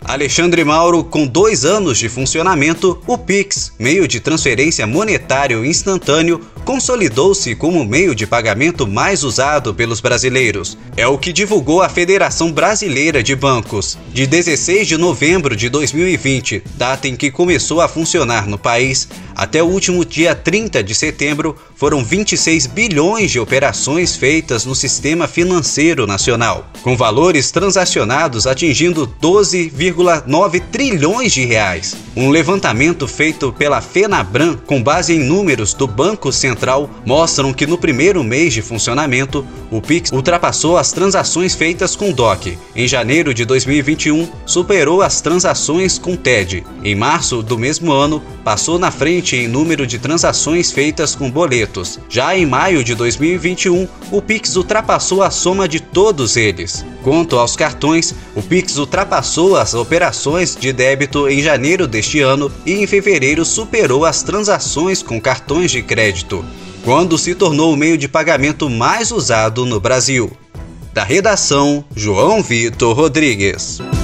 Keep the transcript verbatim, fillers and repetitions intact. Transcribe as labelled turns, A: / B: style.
A: Alexandre Mauro, com dois anos de funcionamento, o Pix, meio de transferência monetário instantâneo, consolidou-se como o meio de pagamento mais usado pelos brasileiros. É o que divulgou a Federação Brasileira de Bancos. De dezesseis de novembro de dois mil e vinte, data em que começou a funcionar no país, até o último dia trinta de setembro, foram vinte e seis bilhões de operações feitas no sistema financeiro nacional, com valores transacionados atingindo doze vírgula nove trilhões de reais. Um levantamento feito pela Fenabran, com base em números do Banco Central, mostram que no primeiro mês de funcionamento, o Pix ultrapassou as transações feitas com D O C. Em janeiro de dois mil e vinte e um, superou as transações com T E D. Em março do mesmo ano, passou na frente em número de transações feitas com boletos. Já em maio de dois mil e vinte e um, o Pix ultrapassou a soma de todos eles. Quanto aos cartões, o Pix ultrapassou as operações de débito em janeiro deste ano e em fevereiro superou as transações com cartões de crédito, quando se tornou o meio de pagamento mais usado no Brasil. Da redação, João Vitor Rodrigues.